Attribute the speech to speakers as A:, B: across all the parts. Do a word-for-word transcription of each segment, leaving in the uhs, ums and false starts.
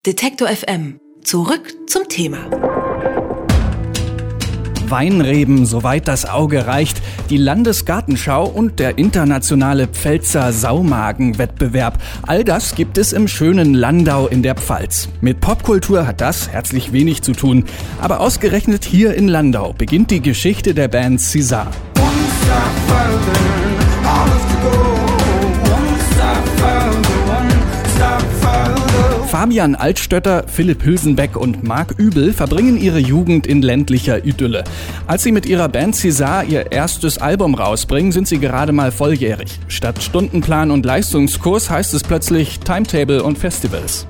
A: Detektor F M. Zurück zum Thema.
B: Weinreben, soweit das Auge reicht, die Landesgartenschau und der internationale Pfälzer Saumagen-Wettbewerb. All das gibt es im schönen Landau in der Pfalz. Mit Popkultur hat das herzlich wenig zu tun. Aber ausgerechnet hier in Landau beginnt die Geschichte der Band César. Fabian Altstötter, Philipp Hülsenbeck und Marc Übel verbringen ihre Jugend in ländlicher Idylle. Als sie mit ihrer Band César ihr erstes Album rausbringen, sind sie gerade mal volljährig. Statt Stundenplan und Leistungskurs heißt es plötzlich Timetable und Festivals.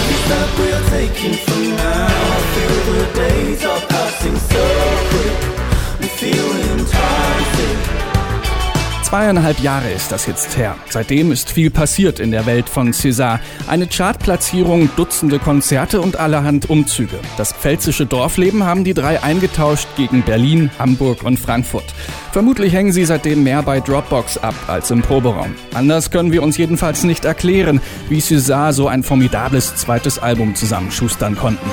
B: Zweieinhalb Jahre ist das jetzt her. Seitdem ist viel passiert in der Welt von César. Eine Chartplatzierung, Dutzende Konzerte und allerhand Umzüge. Das pfälzische Dorfleben haben die drei eingetauscht gegen Berlin, Hamburg und Frankfurt. Vermutlich hängen sie seitdem mehr bei Dropbox ab als im Proberaum. Anders können wir uns jedenfalls nicht erklären, wie César so ein formidables zweites Album zusammenschustern konnten.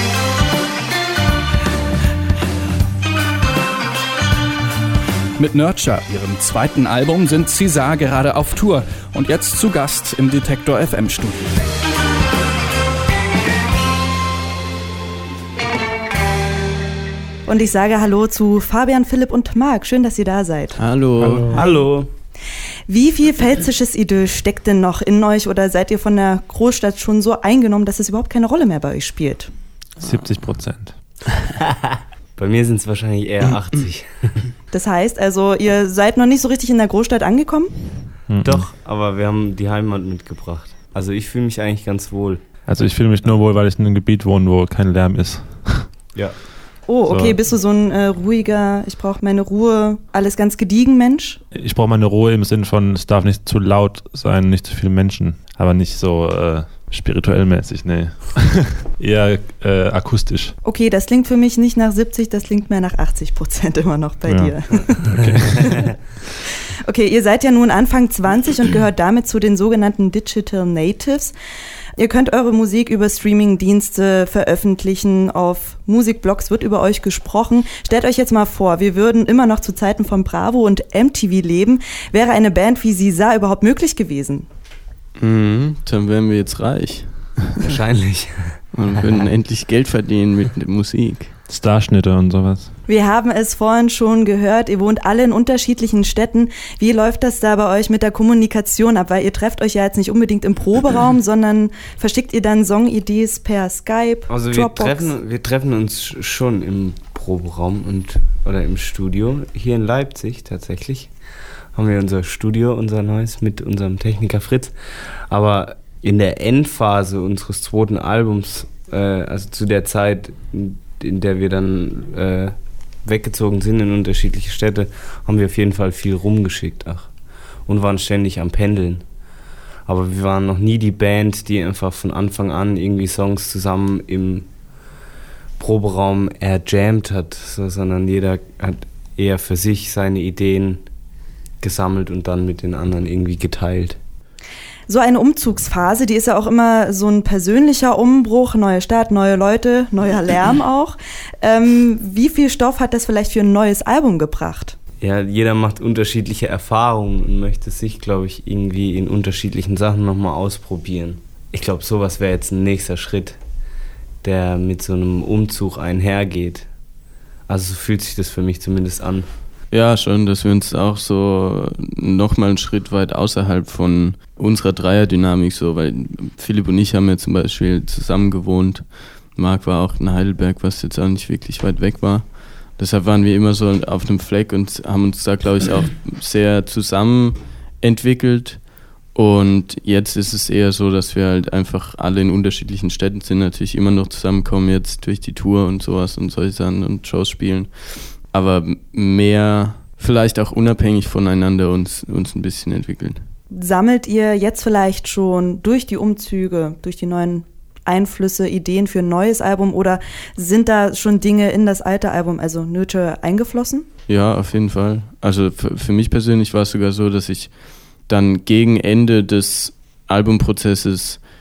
B: Mit Nurture, ihrem zweiten Album, sind César gerade auf Tour und jetzt zu Gast im Detektor F M Studio.
C: Und ich sage Hallo zu Fabian, Philipp und Marc. Schön, dass ihr da seid.
D: Hallo.
E: Hallo. Hallo.
C: Wie viel pfälzisches Idyll steckt denn noch in euch oder seid ihr von der Großstadt schon so eingenommen, dass es überhaupt keine Rolle mehr bei euch spielt?
E: siebzig Prozent.
D: Bei mir sind es wahrscheinlich eher achtzig.
C: Das heißt also, ihr seid noch nicht so richtig in der Großstadt angekommen?
D: Mhm. Doch, aber wir haben die Heimat mitgebracht. Also ich fühle mich eigentlich ganz wohl.
E: Also ich fühle mich nur wohl, weil ich in einem Gebiet wohne, wo kein Lärm ist.
D: Ja.
C: Oh, okay,
E: So.
C: bist du so ein äh, ruhiger, ich brauche meine Ruhe, alles ganz gediegen Mensch?
E: Ich brauche meine Ruhe im Sinn von, es darf nicht zu laut sein, nicht zu viele Menschen. Aber nicht so äh, spirituell mäßig, nee. Eher äh, akustisch.
C: Okay, das klingt für mich nicht nach siebzig, das klingt mehr nach achtzig Prozent immer noch bei
E: Ja.
C: dir.
E: Okay.
C: Okay, ihr seid ja nun Anfang zwanzig und gehört damit zu den sogenannten Digital Natives. Ihr könnt eure Musik über Streaming-Dienste veröffentlichen, auf Musikblogs wird über euch gesprochen. Stellt euch jetzt mal vor, wir würden immer noch zu Zeiten von Bravo und M T V leben. Wäre eine Band wie César überhaupt möglich gewesen?
D: Mhm,
F: Dann wären wir jetzt reich
D: wahrscheinlich.
F: und würden endlich Geld verdienen mit der Musik.
E: Starschnitte und sowas.
C: Wir haben es vorhin schon gehört, ihr wohnt alle in unterschiedlichen Städten. Wie läuft das da bei euch mit der Kommunikation ab? Weil ihr trefft euch ja jetzt nicht unbedingt im Proberaum, sondern verschickt ihr dann Song-Idees per Skype,
D: Also wir
C: Dropbox?
D: treffen, wir treffen uns schon im Proberaum und oder im Studio. Hier in Leipzig tatsächlich haben wir unser Studio, unser neues, mit unserem Techniker Fritz. Aber in der Endphase unseres zweiten Albums, äh, also zu der Zeit, in der wir dann äh, weggezogen sind in unterschiedliche Städte, haben wir auf jeden Fall viel rumgeschickt, ach, und waren ständig am Pendeln. Aber wir waren noch nie die Band, die einfach von Anfang an irgendwie Songs zusammen im Proberaum erjammt hat, so, sondern jeder hat eher für sich seine Ideen gesammelt und dann mit den anderen irgendwie geteilt.
C: So eine Umzugsphase, die ist ja auch immer so ein persönlicher Umbruch, neue Stadt, neue Leute, neuer Lärm auch. Ähm, wie viel Stoff hat das vielleicht für ein neues Album gebracht?
D: Ja, jeder macht unterschiedliche Erfahrungen und möchte sich, glaube ich, irgendwie in unterschiedlichen Sachen nochmal ausprobieren. Ich glaube, sowas wäre jetzt ein nächster Schritt, der mit so einem Umzug einhergeht. Also so fühlt sich das für mich zumindest an.
F: Ja, schon, dass wir uns auch so nochmal einen Schritt weit außerhalb von unserer Dreierdynamik so, weil Philipp und ich haben ja zum Beispiel zusammen gewohnt. Marc war auch in Heidelberg, was jetzt auch nicht wirklich weit weg war. Deshalb waren wir immer so auf einem Fleck und haben uns da, glaube ich, auch sehr zusammen entwickelt. Und jetzt ist es eher so, dass wir halt einfach alle in unterschiedlichen Städten sind, natürlich immer noch zusammenkommen jetzt durch die Tour und sowas und solche Sachen und Shows spielen. Aber mehr vielleicht auch unabhängig voneinander uns, uns ein bisschen entwickeln.
C: Sammelt ihr jetzt vielleicht schon durch die Umzüge, durch die neuen Einflüsse, Ideen für ein neues Album oder sind da schon Dinge in das alte Album, also Nurture, eingeflossen?
F: Ja, auf jeden Fall. Also für, für mich persönlich war es sogar so, dass ich dann gegen Ende des Albumprozesses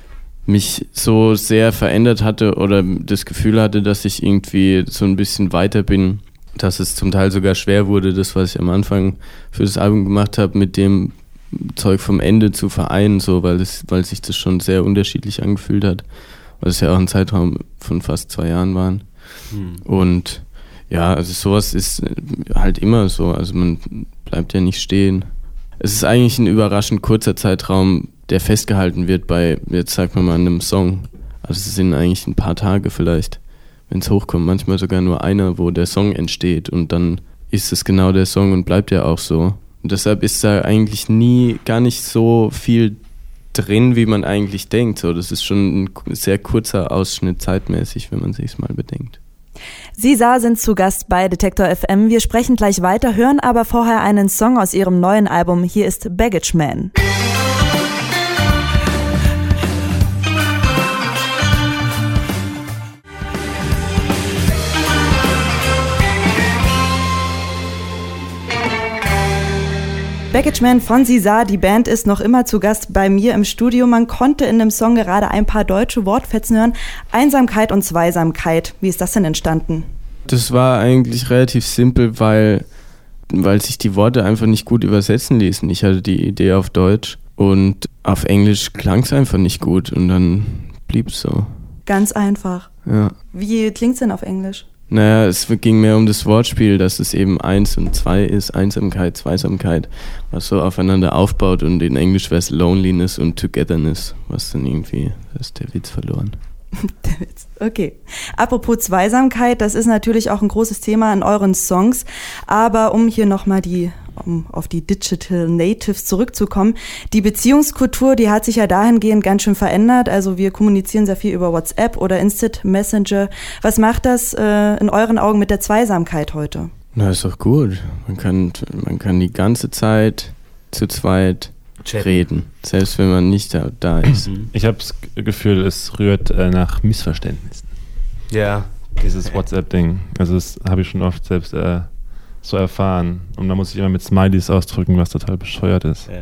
F: mich so sehr verändert hatte oder das Gefühl hatte, dass ich irgendwie so ein bisschen weiter bin, dass es zum Teil sogar schwer wurde, das, was ich am Anfang für das Album gemacht habe, mit dem Zeug vom Ende zu vereinen, so, weil, es, weil sich das schon sehr unterschiedlich angefühlt hat, weil es ja auch ein Zeitraum von fast zwei Jahren waren. Hm. Und ja, also sowas ist halt immer so, also man bleibt ja nicht stehen. Es ist eigentlich ein überraschend kurzer Zeitraum, der festgehalten wird bei, jetzt sagt man mal, einem Song. Also es sind eigentlich ein paar Tage vielleicht, wenn es hochkommt, manchmal sogar nur einer, wo der Song entsteht und dann ist es genau der Song und bleibt ja auch so. Und deshalb ist da eigentlich nie, gar nicht so viel drin, wie man eigentlich denkt. So, das ist schon ein sehr kurzer Ausschnitt zeitmäßig, wenn man sich es mal bedenkt.
C: Sisa sind zu Gast bei Detektor F M. Wir sprechen gleich weiter, hören aber vorher einen Song aus ihrem neuen Album. Hier ist Baggage Man. Baggage Man von Sisa, die Band ist noch immer zu Gast bei mir im Studio. Man konnte in dem Song gerade ein paar deutsche Wortfetzen hören. Einsamkeit und Zweisamkeit. Wie ist das denn entstanden?
F: Das war eigentlich relativ simpel, weil, weil sich die Worte einfach nicht gut übersetzen ließen. Ich hatte die Idee auf Deutsch und auf Englisch klang es einfach nicht gut und dann blieb es so.
C: Ganz einfach.
F: Ja.
C: Wie klingt es denn auf Englisch?
F: Naja, es ging mehr um das Wortspiel, dass es eben eins und zwei ist, Einsamkeit, Zweisamkeit, was so aufeinander aufbaut und in Englisch wäre es Loneliness und Togetherness, was dann irgendwie, da ist der Witz verloren.
C: Der Witz, okay. Apropos Zweisamkeit, das ist natürlich auch ein großes Thema in euren Songs, aber um hier nochmal die, um auf die Digital Natives zurückzukommen, die Beziehungskultur, die hat sich ja dahingehend ganz schön verändert, also wir kommunizieren sehr viel über WhatsApp oder Instant Messenger. Was macht das äh, in euren Augen mit der Zweisamkeit heute?
F: Na, ist doch gut. Man kann, man kann die ganze Zeit zu zweit Chatten. Reden, selbst wenn man nicht da, da ist.
E: Ich habe das Gefühl, es rührt äh, nach Missverständnissen.
D: Ja.
E: Dieses WhatsApp-Ding. Also das habe ich schon oft selbst äh, so erfahren. Und da muss ich immer mit Smileys ausdrücken, was total bescheuert ist.
D: Ja.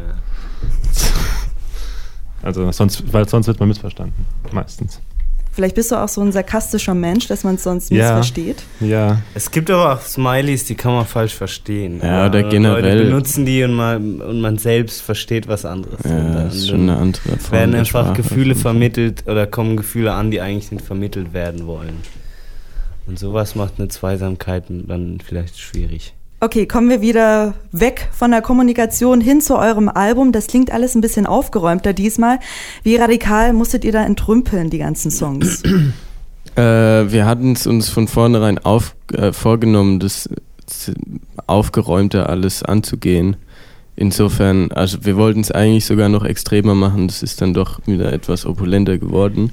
E: Also sonst, weil sonst wird man missverstanden, meistens.
C: Vielleicht bist du auch so ein sarkastischer Mensch, dass man es sonst
E: ja.
C: missversteht.
E: Ja.
D: Es gibt aber auch Smileys, die kann man falsch verstehen.
F: Ja, oder generell.
D: Leute benutzen die und man, und man selbst versteht was anderes.
F: Ja, das ist schon eine andere Form.
D: Werden einfach Gefühle vermittelt oder kommen Gefühle an, die eigentlich nicht vermittelt werden wollen. Und sowas macht eine Zweisamkeit dann vielleicht schwierig.
C: Okay, kommen wir wieder weg von der Kommunikation hin zu eurem Album. Das klingt alles ein bisschen aufgeräumter diesmal. Wie radikal musstet ihr da entrümpeln, die ganzen Songs?
F: äh, wir hatten es uns von vornherein auf, äh, vorgenommen, das aufgeräumter alles anzugehen. Insofern, also wir wollten es eigentlich sogar noch extremer machen. Das ist dann doch wieder etwas opulenter geworden.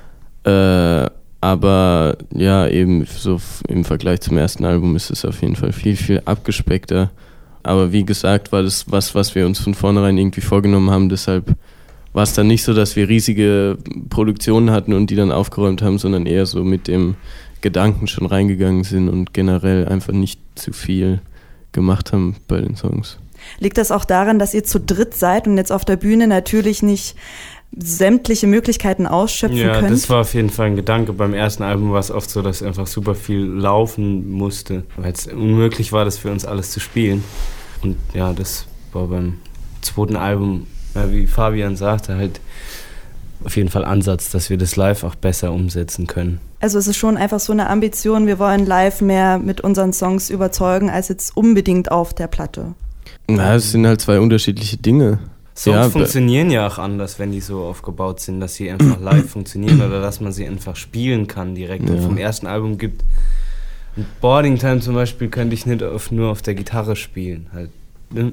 F: Äh, Aber ja, eben so im Vergleich zum ersten Album ist es auf jeden Fall viel, viel abgespeckter. Aber wie gesagt, war das was, was wir uns von vornherein irgendwie vorgenommen haben. Deshalb war es dann nicht so, dass wir riesige Produktionen hatten und die dann aufgeräumt haben, sondern eher so mit dem Gedanken schon reingegangen sind und generell einfach nicht zu viel gemacht haben bei den Songs.
C: Liegt das auch daran, dass ihr zu dritt seid und jetzt auf der Bühne natürlich nicht sämtliche Möglichkeiten ausschöpfen
D: ja,
C: könnt?
D: Ja, das war auf jeden Fall ein Gedanke. Beim ersten Album war es oft so, dass einfach super viel laufen musste, weil es unmöglich war, das für uns alles zu spielen. Und ja, das war beim zweiten Album, ja, wie Fabian sagte, halt auf jeden Fall Ansatz, dass wir das live auch besser umsetzen können.
C: Also es ist schon einfach so eine Ambition, wir wollen live mehr mit unseren Songs überzeugen, als jetzt unbedingt auf der Platte.
F: Na, es sind halt zwei unterschiedliche Dinge.
D: Songs
F: ja,
D: funktionieren ja auch anders, wenn die so aufgebaut sind, dass sie einfach live funktionieren oder dass man sie einfach spielen kann direkt. Ja. Und vom ersten Album gibt ein Boarding Time zum Beispiel, könnte ich nicht auf, nur auf der Gitarre spielen. Halt. Mhm.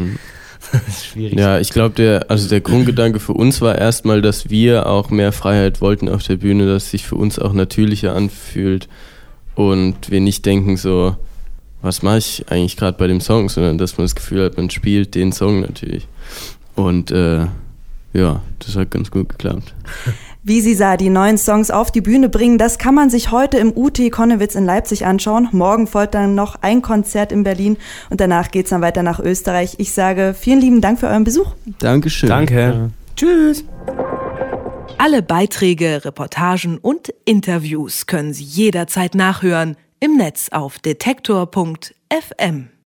D: Das ist schwierig.
F: Ja, ich glaube, der, also der Grundgedanke für uns war erstmal, dass wir auch mehr Freiheit wollten auf der Bühne, dass es sich für uns auch natürlicher anfühlt und wir nicht denken so, was mache ich eigentlich gerade bei dem Song, sondern dass man das Gefühl hat, man spielt den Song natürlich. Und äh, ja, das hat ganz gut geklappt.
C: Wie Sisa die neuen Songs auf die Bühne bringen, das kann man sich heute im U T Konnewitz in Leipzig anschauen. Morgen folgt dann noch ein Konzert in Berlin und danach geht's dann weiter nach Österreich. Ich sage vielen lieben Dank für euren Besuch.
F: Dankeschön.
D: Danke. Ja. Tschüss.
A: Alle Beiträge, Reportagen und Interviews können Sie jederzeit nachhören im Netz auf detektor punkt f m.